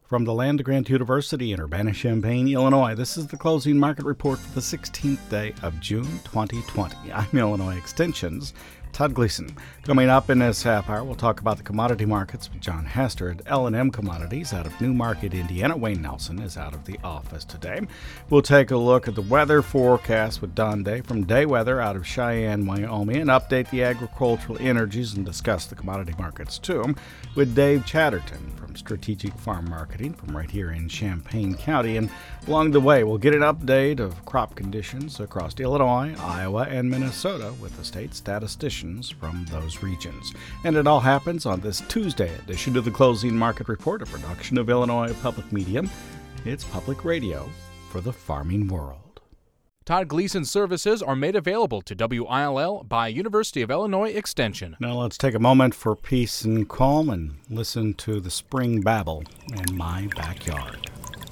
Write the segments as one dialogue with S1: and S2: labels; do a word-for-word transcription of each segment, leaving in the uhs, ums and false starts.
S1: From the Land Grant University in Urbana-Champaign, Illinois, this is the closing market report for the sixteenth day of June twenty twenty. I'm Illinois Extension's Todd Gleason. Coming up in this half hour, we'll talk about the commodity markets with John Hester at L and M Commodities out of Newmarket, Indiana. Wayne Nelson is out of the office today. We'll take a look at the weather forecast with Don Day from Day Weather out of Cheyenne, Wyoming, and update the agricultural energies and discuss the commodity markets too with Dave Chatterton from Strategic Farm Marketing from right here in Champaign County. And along the way, we'll get an update of crop conditions across Illinois, Iowa, and Minnesota with the state statisticians from those regions. And it all happens on this Tuesday edition of the Closing Market Report, a production of Illinois Public Media. It's public radio for the farming world.
S2: Todd Gleason's services are made available to W I L L by University of Illinois Extension.
S1: Now let's take a moment for peace and calm and listen to the spring babble in my backyard.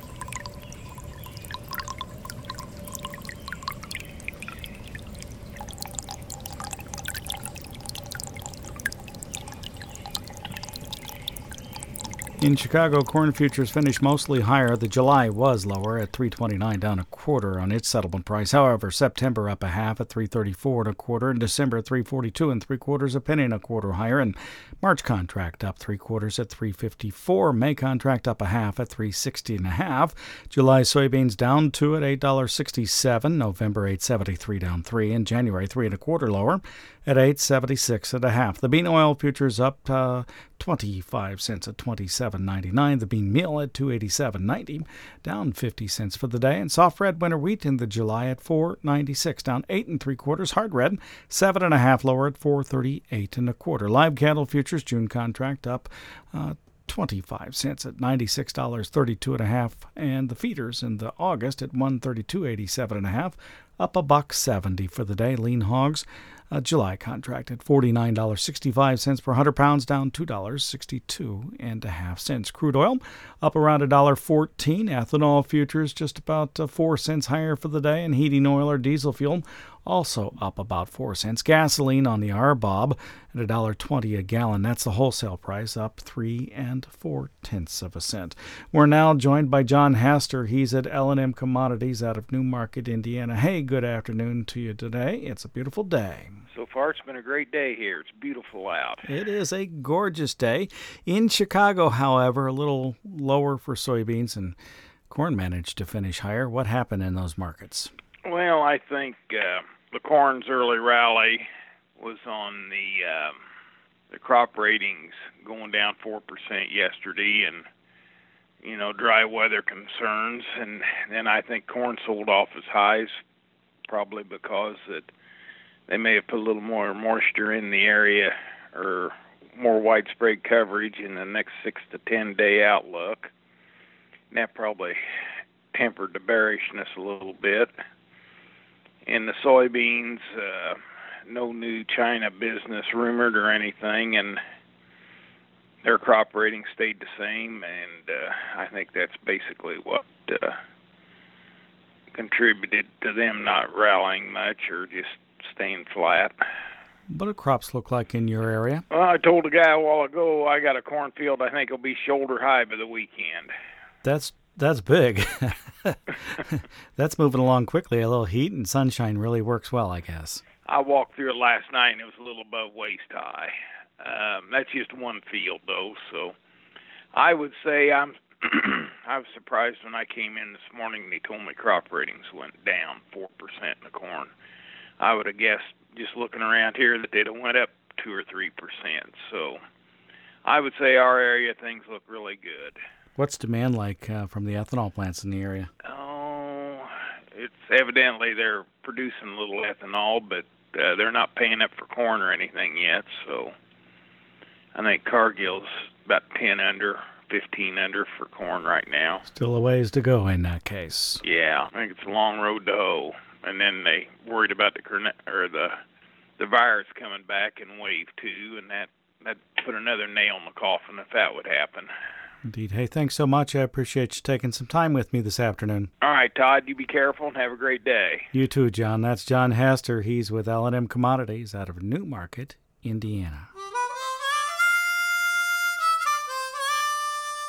S1: In Chicago, corn futures finished mostly higher. The July was lower at three twenty-nine, down a quarter on its settlement price. However, September up a half at three thirty-four and a quarter, and December at three forty-two and three quarters, a penny and a quarter higher. And March contract up three quarters at three fifty-four. May contract up a half at three sixty and a half. July soybeans down two at eight sixty-seven. November eight seventy-three down three, and January three and a quarter lower at eight seventy-six and a half. The bean oil futures up uh, twenty-five cents at twenty-seven ninety-nine. The bean meal at two eighty-seven ninety, down fifty cents for the day. And soft red winter wheat in the July at four ninety-six, down eight and three quarters. Hard red seven and a half lower at four thirty-eight and a quarter. Live cattle futures June contract up uh, twenty-five cents at ninety-six thirty-two and a half, and the feeders in the August at one thirty-two eighty-seven and a half, up a buck seventy for the day. Lean hogs a July contract at forty-nine sixty-five per one hundred pounds, down two sixty-two and a half cents. Crude oil up around one dollar fourteen. Ethanol futures just about uh, four cents higher for the day, and heating oil or diesel fuel also up about four cents. Gasoline on the R B O B at one dollar twenty a gallon. That's the wholesale price, up three and four tenths of a cent. We're now joined by John Hester. He's at L and M Commodities out of Newmarket, Indiana. Hey, good afternoon to you today. It's a beautiful day.
S3: So far, it's been a great day here. It's beautiful out.
S1: It is a gorgeous day. In Chicago, however, a little lower for soybeans, and corn managed to finish higher. What happened in those markets?
S3: Well, I think uh, the corn's early rally was on the uh, the crop ratings going down four percent yesterday, and you know, dry weather concerns, and then I think corn sold off as highs, probably because that they may have put a little more moisture in the area or more widespread coverage in the next six to ten day outlook. And that probably tempered the bearishness a little bit. In the soybeans, uh, no new China business rumored or anything, and their crop rating stayed the same, and uh, I think that's basically what uh, contributed to them not rallying much or just staying flat.
S1: What do crops look like in your area?
S3: Well, I told a guy a while ago I got a cornfield I think will be shoulder high by the weekend.
S1: That's that's big. That's moving along quickly. A little heat and sunshine really works well, I guess.
S3: I walked through it last night and it was a little above waist high. Um, that's just one field though, so I would say I'm I was surprised when I came in this morning and they told me crop ratings went down four percent in the corn. I would have guessed, just looking around here, that they'd have went up two or three percent. So I would say our area, things look really good.
S1: What's demand like uh, from the ethanol plants in the area?
S3: Oh, it's evidently they're producing a little ethanol, but uh, they're not paying up for corn or anything yet. So I think Cargill's about ten under, fifteen under for corn right now.
S1: Still a ways to go in that case.
S3: Yeah, I think it's a long road to hoe. And then they worried about the or the the virus coming back in wave two, and that that put another nail in the coffin if that would happen.
S1: Indeed. Hey, thanks so much. I appreciate you taking some time with me this afternoon.
S3: All right, Todd, you be careful and have a great day.
S1: You too, John. That's John Hester. He's with L and M Commodities out of Newmarket, Indiana.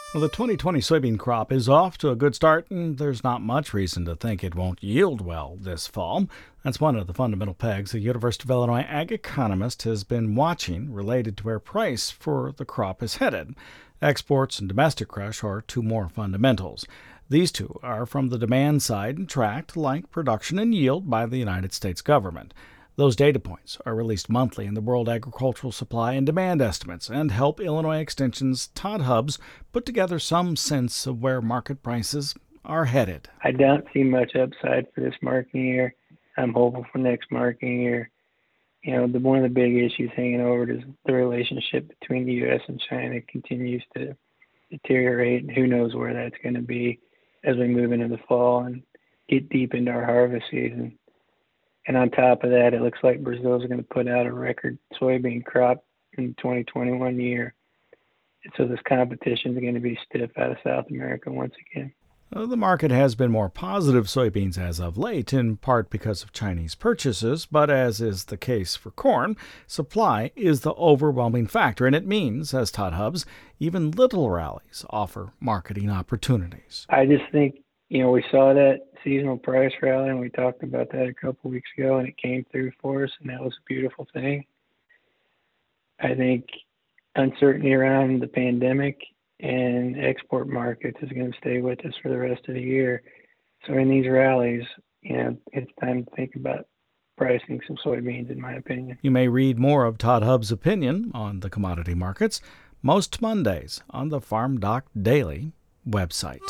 S1: Well, the twenty twenty soybean crop is off to a good start, and there's not much reason to think it won't yield well this fall. That's one of the fundamental pegs the University of Illinois ag economist has been watching related to where price for the crop is headed. Exports and domestic crush are two more fundamentals. These two are from the demand side and tracked, like production and yield, by the United States government. Those data points are released monthly in the World Agricultural Supply and Demand Estimates and help Illinois Extension's Todd Hubbs put together some sense of where market prices are headed.
S4: I don't see much upside for this marketing year. I'm hopeful for next marketing year. You know, the, one of the big issues hanging over is the relationship between the U S and China continues to deteriorate, and who knows where that's going to be as we move into the fall and get deep into our harvest season. And on top of that, it looks like Brazil is going to put out a record soybean crop in the twenty twenty-one year. So this competition is going to be stiff out of South America once again.
S1: Well, the market has been more positive soybeans as of late, in part because of Chinese purchases, but as is the case for corn, supply is the overwhelming factor, and it means, as Todd Hubbs, even little rallies offer marketing opportunities.
S4: I just think, you know, we saw that seasonal price rally, and we talked about that a couple weeks ago, and it came through for us, and that was a beautiful thing. I think uncertainty around the pandemic and export markets is going to stay with us for the rest of the year. So in these rallies, you know, it's time to think about pricing some soybeans, in my opinion.
S1: You may read more of Todd Hubbs' opinion on the commodity markets most Mondays on the Farm Doc Daily website.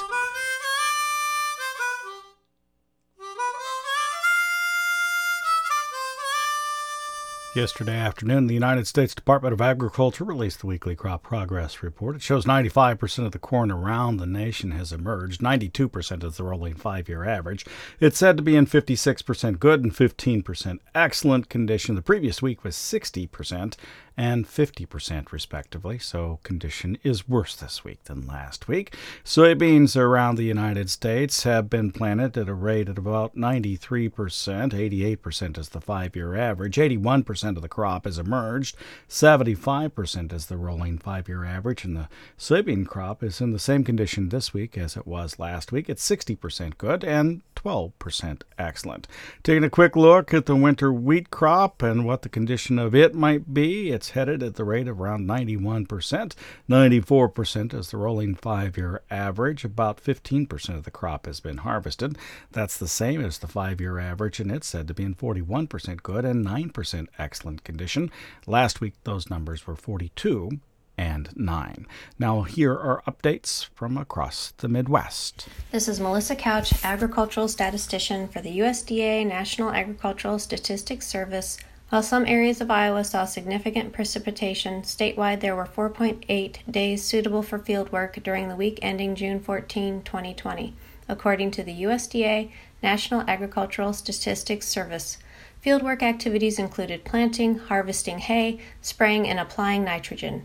S1: Yesterday afternoon, the United States Department of Agriculture released the weekly crop progress report. It shows ninety-five percent of the corn around the nation has emerged. ninety-two percent is the rolling five-year average. It's said to be in fifty-six percent good and fifteen percent excellent condition. The previous week was sixty percent and fifty percent respectively, so condition is worse this week than last week. Soybeans around the United States have been planted at a rate of about ninety-three percent. eighty-eight percent is the five-year average. eighty-one percent of the crop has emerged. seventy-five percent is the rolling five-year average, and the soybean crop is in the same condition this week as it was last week. It's sixty percent good and twelve percent excellent. Taking a quick look at the winter wheat crop and what the condition of it might be, it's headed at the rate of around ninety-one percent. ninety-four percent is the rolling five-year average. About fifteen percent of the crop has been harvested. That's the same as the five-year average, and it's said to be in forty-one percent good and nine percent excellent condition. Last week, those numbers were forty-two and nine. Now, here are updates from across the Midwest.
S5: This is Melissa Couch, agricultural statistician for the U S D A National Agricultural Statistics Service. While some areas of Iowa saw significant precipitation, statewide there were four point eight days suitable for field work during the week ending June fourteenth, twenty twenty, according to the U S D A National Agricultural Statistics Service. Fieldwork activities included planting, harvesting hay, spraying, and applying nitrogen.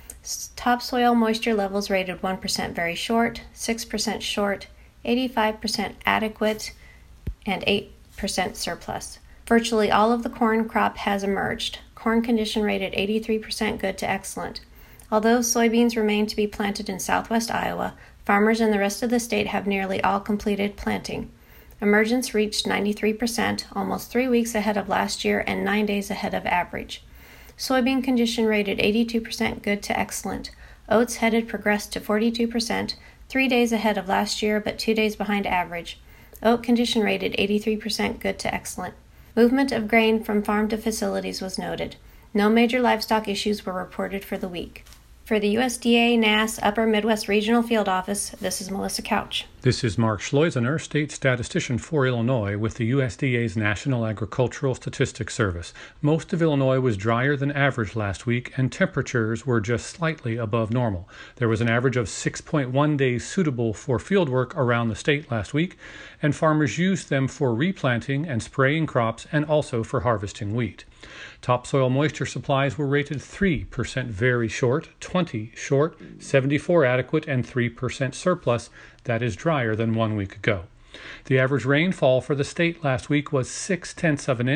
S5: Topsoil moisture levels rated one percent very short, six percent short, eighty-five percent adequate, and eight percent surplus. Virtually all of the corn crop has emerged. Corn condition rated eighty-three percent good to excellent. Although soybeans remain to be planted in southwest Iowa, farmers in the rest of the state have nearly all completed planting. Emergence reached ninety-three percent, almost three weeks ahead of last year and nine days ahead of average. Soybean condition rated eighty-two percent good to excellent. Oats headed progressed to forty-two percent, three days ahead of last year but two days behind average. Oat condition rated eighty-three percent good to excellent. Movement of grain from farm to facilities was noted. No major livestock issues were reported for the week. For the U S D A N A S Upper Midwest Regional Field Office, this is Melissa Couch.
S6: This is Mark Schleusener, State Statistician for Illinois with the U S D A's National Agricultural Statistics Service. Most of Illinois was drier than average last week, and temperatures were just slightly above normal. There was an average of six point one days suitable for fieldwork around the state last week, and farmers used them for replanting and spraying crops and also for harvesting wheat. Topsoil moisture supplies were rated three percent very short, twenty short, seventy-four adequate, and three percent surplus. That is drier than one week ago. The average rainfall for the state last week was six tenths of an inch,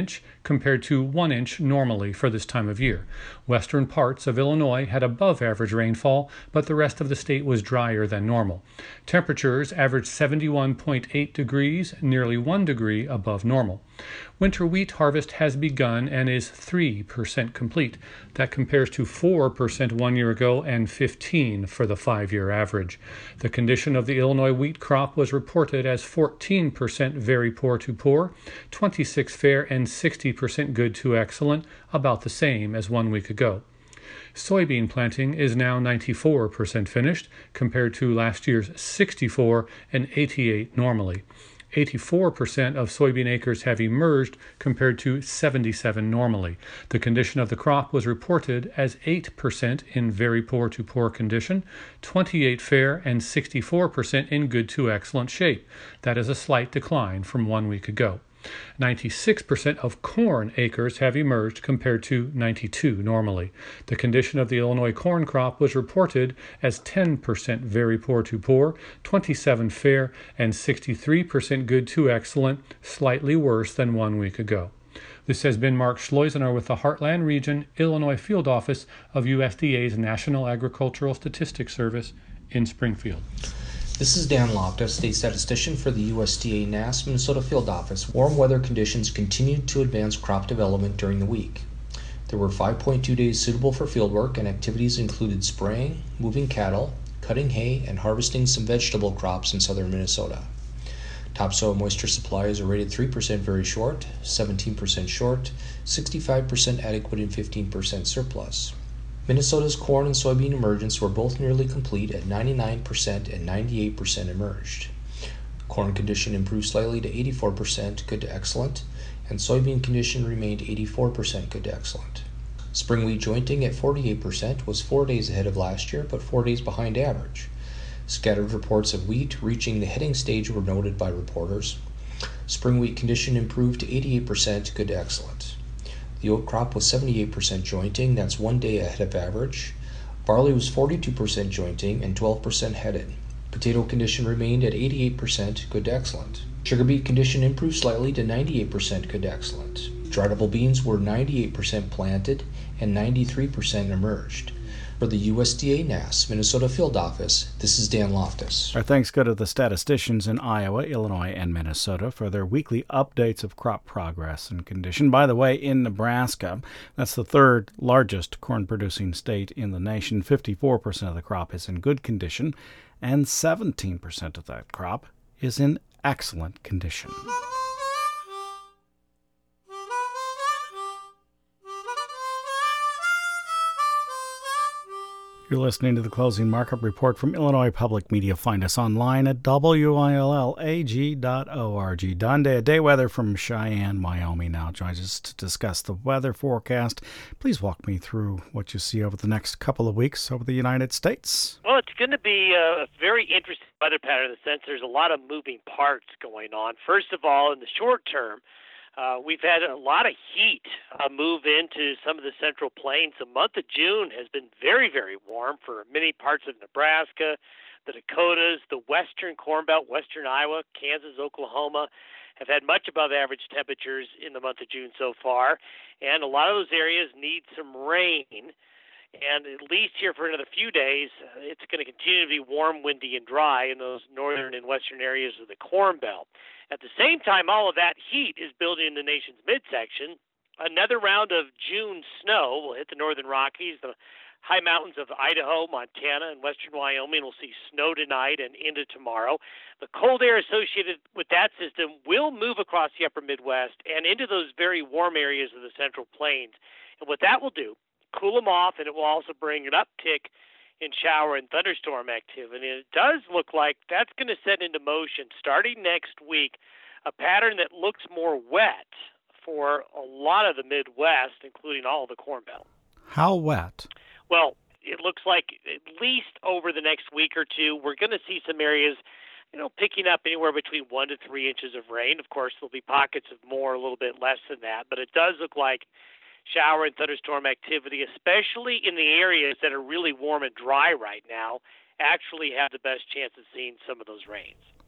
S6: compared to one inch normally for this time of year. Western parts of Illinois had above average rainfall, but the rest of the state was drier than normal. Temperatures averaged seventy-one point eight degrees, nearly one degree above normal. Winter wheat harvest has begun and is three percent complete. That compares to four percent one year ago and fifteen percent for the five-year average. The condition of the Illinois wheat crop was reported as fourteen percent very poor to poor, twenty-six percent fair, and sixty percent good to excellent, about the same as one week ago. Soybean planting is now ninety-four percent finished, compared to last year's sixty-four and eighty-eight normally. eighty-four percent of soybean acres have emerged compared to seventy-seven normally. The condition of the crop was reported as eight percent in very poor to poor condition, twenty-eight percent fair, and sixty-four percent in good to excellent shape. That is a slight decline from one week ago. ninety-six percent of corn acres have emerged compared to ninety-two normally. The condition of the Illinois corn crop was reported as ten percent very poor to poor, twenty-seven percent fair, and sixty-three percent good to excellent, slightly worse than one week ago. This has been Mark Schleusener with the Heartland Region, Illinois Field Office of U S D A's National Agricultural Statistics Service in Springfield.
S7: This is Dan Loftus, State Statistician for the U S D A N A S Minnesota Field Office. Warm weather conditions continued to advance crop development during the week. There were five point two days suitable for fieldwork, and activities included spraying, moving cattle, cutting hay, and harvesting some vegetable crops in southern Minnesota. Topsoil moisture supplies are rated three percent very short, seventeen percent short, sixty-five percent adequate, and fifteen percent surplus. Minnesota's corn and soybean emergence were both nearly complete at ninety-nine percent and ninety-eight percent emerged. Corn condition improved slightly to eighty-four percent good to excellent, and soybean condition remained eighty-four percent good to excellent. Spring wheat jointing at forty-eight percent was four days ahead of last year, but four days behind average. Scattered reports of wheat reaching the heading stage were noted by reporters. Spring wheat condition improved to eighty-eight percent good to excellent. The oat crop was seventy-eight percent jointing, that's one day ahead of average. Barley was forty-two percent jointing and twelve percent headed. Potato condition remained at eighty-eight percent good to excellent. Sugar beet condition improved slightly to ninety-eight percent good to excellent. Dry double beans were ninety-eight percent planted and ninety-three percent emerged. For the U S D A N A S Minnesota Field Office, this is Dan Loftus.
S1: Our thanks go to the statisticians in Iowa, Illinois, and Minnesota for their weekly updates of crop progress and condition. By the way, in Nebraska, that's the third largest corn-producing state in the nation. fifty-four percent of the crop is in good condition, and seventeen percent of that crop is in excellent condition. You're listening to the Closing Markup Report from Illinois Public Media. Find us online at W I L L A G dot org. Don Day, day weather from Cheyenne, Wyoming now joins us to discuss the weather forecast. Please walk me through what you see over the next couple of weeks over the United States.
S8: Well, it's going to be a very interesting weather pattern in the sense there's a lot of moving parts going on. First of all, in the short term, Uh, we've had a lot of heat uh, move into some of the Central Plains. The month of June has been very, very warm for many parts of Nebraska, the Dakotas, the western Corn Belt, western Iowa, Kansas, Oklahoma have had much above average temperatures in the month of June so far. And a lot of those areas need some rain. And at least here for another few days, it's going to continue to be warm, windy, and dry in those northern and western areas of the Corn Belt. At the same time, all of that heat is building in the nation's midsection. Another round of June snow will hit the northern Rockies, the high mountains of Idaho, Montana, and western Wyoming. We'll see snow tonight and into tomorrow. The cold air associated with that system will move across the upper Midwest and into those very warm areas of the Central Plains. And what that will do, cool them off, and it will also bring an uptick in shower and thunderstorm activity. And it does look like that's going to set into motion, starting next week, a pattern that looks more wet for a lot of the Midwest, including all of the Corn Belt.
S1: How wet?
S8: Well, it looks like at least over the next week or two, we're going to see some areas, you know, picking up anywhere between one to three inches of rain. Of course, there'll be pockets of more, a little bit less than that, but it does look like shower and thunderstorm activity, especially in the areas that are really warm and dry right now, actually have the best chance of seeing some of those rains.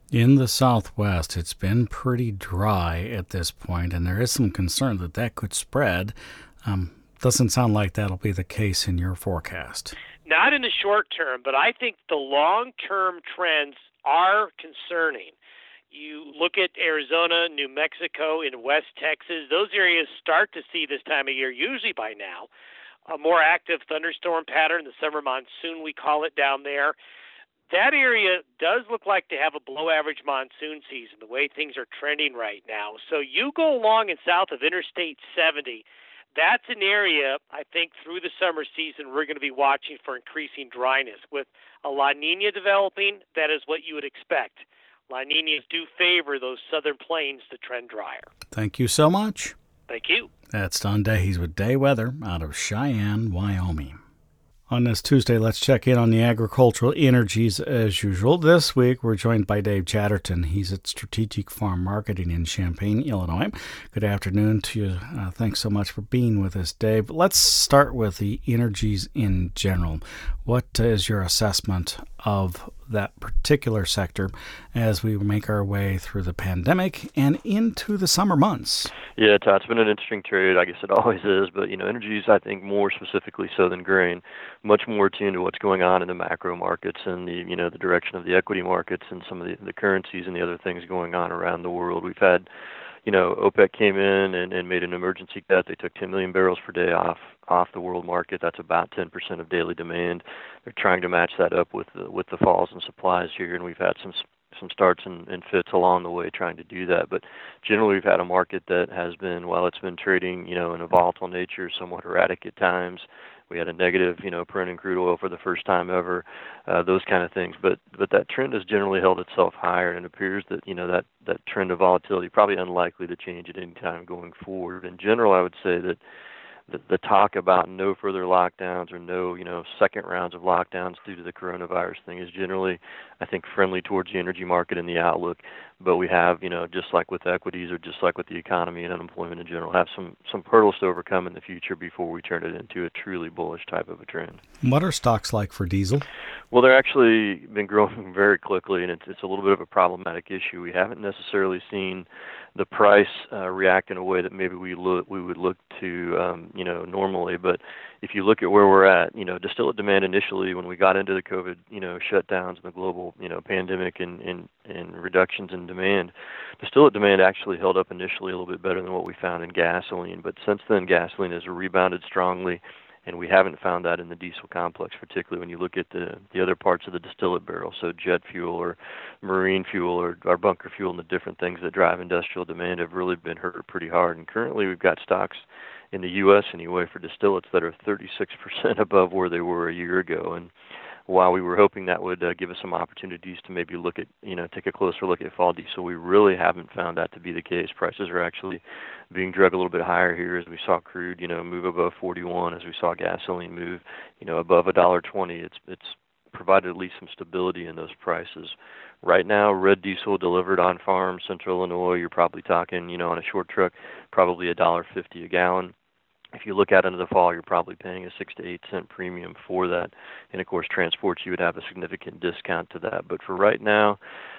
S1: In the Southwest, it's been pretty dry at this point, and there is some concern that that could spread. Um, doesn't sound like that'll be the case in your forecast.
S8: Not in the short term, but I think the long-term trends are concerning. You look at Arizona, New Mexico, in West Texas, those areas start to see this time of year, usually by now, a more active thunderstorm pattern, the summer monsoon, we call it down there. That area does look like to have a below-average monsoon season, the way things are trending right now. So you go along and south of Interstate seventy, that's an area, I think, through the summer season, we're going to be watching for increasing dryness. With a La Nina developing, that is what you would expect. La Ninas do favor those southern plains to trend drier.
S1: Thank you so much.
S8: Thank you.
S1: That's Don Dahies with Day Weather out of Cheyenne, Wyoming. On this Tuesday, let's check in on the agricultural energies as usual. This week, we're joined by Dave Chatterton. He's at Strategic Farm Marketing in Champaign, Illinois. Good afternoon to you. Uh, thanks so much for being with us, Dave. Let's start with the energies in general. What is your assessment of that particular sector as we make our way through the pandemic and into the summer months?
S9: Yeah, Todd, it's been an interesting trade. I guess it always is. But, you know, energies, I think, more specifically so than grain, much more attuned to what's going on in the macro markets and the, you know, the direction of the equity markets and some of the, the currencies and the other things going on around the world. We've had, you know, OPEC came in and, and made an emergency cut. They took ten million barrels per day off off the world market. That's about ten percent of daily demand. They're trying to match that up with the, with the falls in supplies here, and we've had some some starts and, and fits along the way trying to do that. But generally, we've had a market that has been, while it's been trading, you know, in a volatile nature, somewhat erratic at times. We had a negative, you know, print in crude oil for the first time ever, uh, those kind of things. But but that trend has generally held itself higher, and it appears that, you know, that, that trend of volatility probably unlikely to change at any time going forward. In general, I would say that the, the talk about no further lockdowns or no, you know, second rounds of lockdowns due to the coronavirus thing is generally, I think, friendly towards the energy market and the outlook. But we have, you know, just like with equities or just like with the economy and unemployment in general, have some, some hurdles to overcome in the future before we turn it into a truly bullish type of a trend.
S1: What are stocks like for diesel?
S9: Well, they're actually been growing very quickly, and it's, it's a little bit of a problematic issue. We haven't necessarily seen the price uh, react in a way that maybe we look we would look to, um, you know, normally. But if you look at where we're at, you know, distillate demand initially when we got into the COVID, you know, shutdowns and the global, you know, pandemic and, and, and reductions in demand, distillate demand actually held up initially a little bit better than what we found in gasoline. But since then, gasoline has rebounded strongly, and we haven't found that in the diesel complex, particularly when you look at the, the other parts of the distillate barrel, so jet fuel or marine fuel or, or bunker fuel and the different things that drive industrial demand have really been hurt pretty hard. And currently we've got stocks in the U S anyway for distillates that are thirty-six percent above where they were a year ago. And while we were hoping that would uh, give us some opportunities to maybe look at, you know, take a closer look at fall diesel, we really haven't found that to be the case. Prices are actually being dragged a little bit higher here as we saw crude, you know, move above forty-one, as we saw gasoline move, you know, above one dollar twenty. It's it's provided at least some stability in those prices. Right now, red diesel delivered on farm, Central Illinois, you're probably talking, you know, on a short truck, probably one dollar fifty a gallon. If you look out into the fall, you're probably paying a six to eight cent premium for that. And of course, transports, you would have a significant discount to that. But for right now,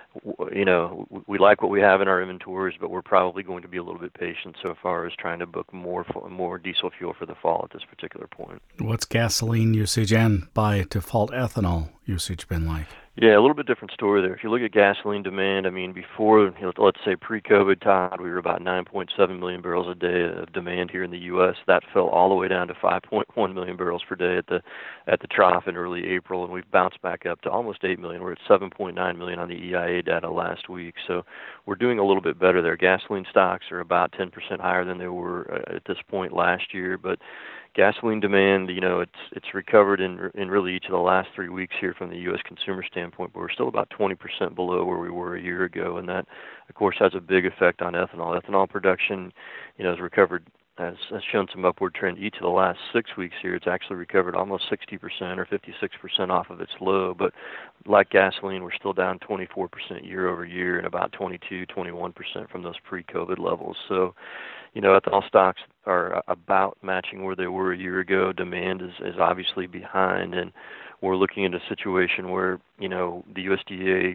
S9: you know, we like what we have in our inventories, but we're probably going to be a little bit patient so far as trying to book more more diesel fuel for the fall at this particular point.
S1: What's gasoline usage and by default ethanol usage been like?
S9: Yeah, a little bit different story there. If you look at gasoline demand, I mean, before, you know, let's say pre-COVID, Todd, we were about nine point seven million barrels a day of demand here in the U S. That fell all the way down to five point one million barrels per day at the at the trough in early April, and we've bounced back up to almost eight million. We're at seven point nine million on the E I A data last week, so we're doing a little bit better there. Gasoline stocks are about ten percent higher than they were at this point last year, but gasoline demand, you know, it's it's recovered in in really each of the last three weeks here from the U S consumer standpoint, but we're still about twenty percent below where we were a year ago, and that, of course, has a big effect on ethanol. Ethanol production, you know, has recovered, has, has shown some upward trend each of the last six weeks here. It's actually recovered almost sixty percent or fifty-six percent off of its low, but like gasoline, we're still down twenty-four percent year over year and about twenty-two, twenty-one percent from those pre-COVID levels. So, you know, ethanol stocks are about matching where they were a year ago. Demand is, is obviously behind, and we're looking at a situation where, you know, the U S D A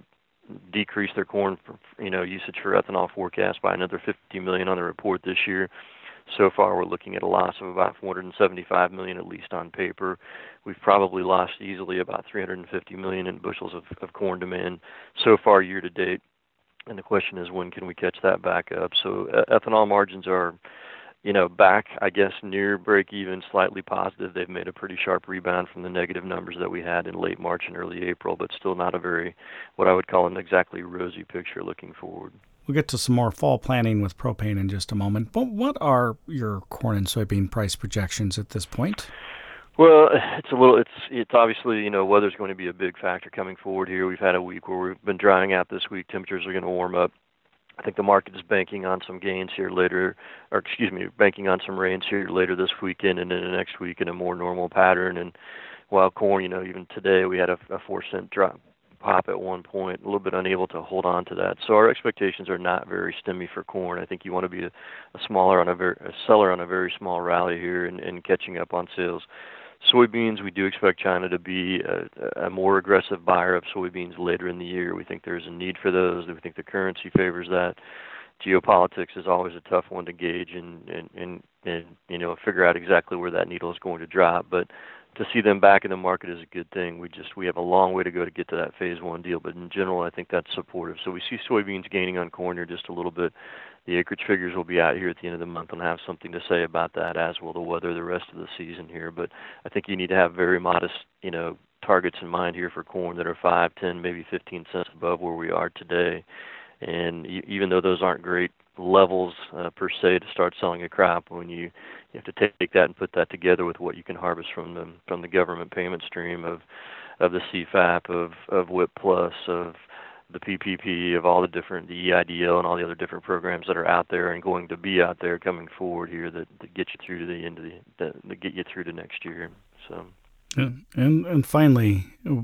S9: decrease their corn, for, you know, usage for ethanol forecast by another fifty million on the report this year. So far, we're looking at a loss of about four hundred seventy-five million, at least on paper. We've probably lost easily about three hundred fifty million in bushels of, of corn demand so far year to date. And the question is, when can we catch that back up? So uh, ethanol margins are, you know, back, I guess, near break even, slightly positive. They've made a pretty sharp rebound from the negative numbers that we had in late March and early April, but still not a very, what I would call an exactly rosy picture looking forward.
S1: We'll get to some more fall planning with propane in just a moment. But what are your corn and soybean price projections at this point?
S9: Well, it's a little, it's it's obviously, you know, weather's going to be a big factor coming forward here. We've had a week where we've been drying out this week. Temperatures are going to warm up. I think the market is banking on some gains here later, or excuse me, banking on some rains here later this weekend and then the next week in a more normal pattern. And while corn, you know, even today we had a, a four cent drop. Pop at one point, a little bit unable to hold on to that. So our expectations are not very stemmy for corn. I think you want to be a, a smaller on a, very, a seller on a very small rally here and, and catching up on sales. Soybeans, we do expect China to be a, a more aggressive buyer of soybeans later in the year. We think there's a need for those. We think the currency favors that. Geopolitics is always a tough one to gauge and, and, and, and you know, figure out exactly where that needle is going to drop. But to see them back in the market is a good thing. We just we have a long way to go to get to that phase one deal, but in general, I think that's supportive. So we see soybeans gaining on corn here just a little bit. The acreage figures will be out here at the end of the month and have something to say about that, as will the weather the rest of the season here. But I think you need to have very modest, you know, targets in mind here for corn that are five, ten, maybe fifteen cents above where we are today. And even though those aren't great levels uh, per se to start selling a crop, when you, you have to take that and put that together with what you can harvest from the from the government payment stream of of the C FAP, of of W I P Plus, of the P P P, of all the different the E I D L and all the other different programs that are out there and going to be out there coming forward here that, that get you through to the end of the that, that get you through to next year. So
S1: and and, and finally,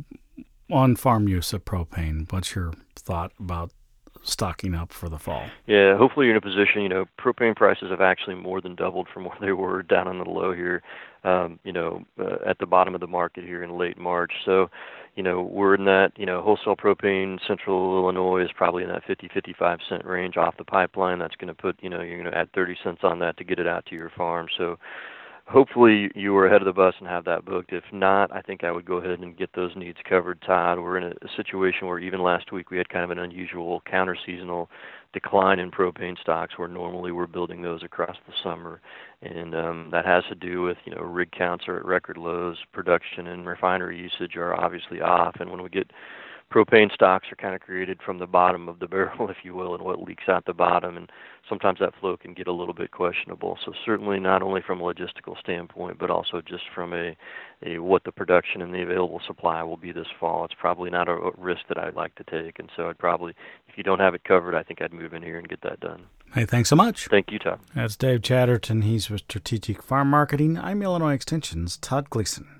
S1: on farm use of propane, what's your thought about stocking up for the fall?
S9: Yeah, hopefully you're in a position, you know, propane prices have actually more than doubled from where they were down on the low here, um, you know, uh, at the bottom of the market here in late March. So, you know, we're in that, you know, wholesale propane, central Illinois is probably in that fifty, fifty-five cent range off the pipeline. That's going to put, you know, you're going to add thirty cents on that to get it out to your farm. So hopefully you were ahead of the bus and have that booked. If not, I think I would go ahead and get those needs covered, Todd. We're in a, a situation where even last week we had kind of an unusual counter-seasonal decline in propane stocks where normally we're building those across the summer. And um, that has to do with, you know, rig counts are at record lows, production and refinery usage are obviously off. And when we get propane stocks are kind of created from the bottom of the barrel, if you will, and what leaks out the bottom, and sometimes that flow can get a little bit questionable. So certainly not only from a logistical standpoint, but also just from a, a what the production and the available supply will be this fall. It's probably not a risk that I'd like to take, and so I'd probably, if you don't have it covered, I think I'd move in here and get that done.
S1: Hey, thanks so much.
S9: Thank you, Todd.
S1: That's Dave Chatterton. He's with Strategic Farm Marketing. I'm Illinois Extension's Todd Gleason.